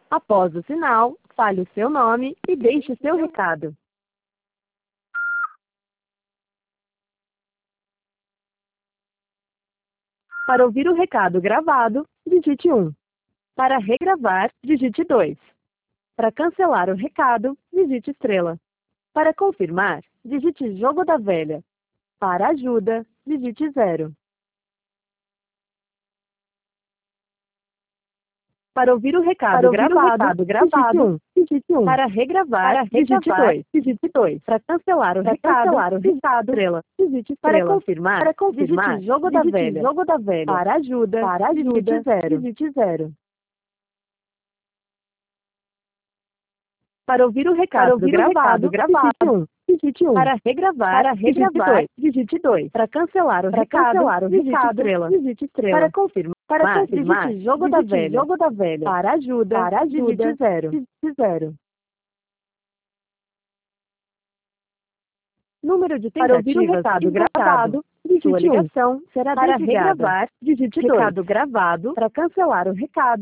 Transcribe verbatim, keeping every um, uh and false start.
Após o sinal, fale o seu nome e deixe seu recado. Para ouvir o recado gravado, digite um. Para regravar, digite dois. Para cancelar o recado, digite estrela. Para confirmar, digite jogo da velha. Para ajuda, digite zero. Para ouvir o recado Para ouvir o gravado, recado gravado, digite um. digite um. Para regravar, Para digite regravar, dois. digite dois. Para cancelar o Para recado, cancelar o digite recado, estrela. digite Para estrela. confirmar, Para confirmar, digite jogo da digite velha. jogo da velha. Para ajuda, Para ajuda, digite zero. digite zero. Para ouvir o recado Para ouvir o gravado, recado gravado, digite um. digite um. Para regravar, Para digite regravar, dois. digite dois. Para cancelar o Para recado, cancelar o digite recado, estrela. digite estrela. Para confirmar, Para confirmar, digite jogo da digite velha. jogo da velha. Para ajuda, Para ajuda, digite zero. digite zero. Número de Para ouvir o tentativas recado invocado. gravado, digite Sua um. ligação será Para desligada. regravar, digite dois. Recado gravado. Para cancelar o recado,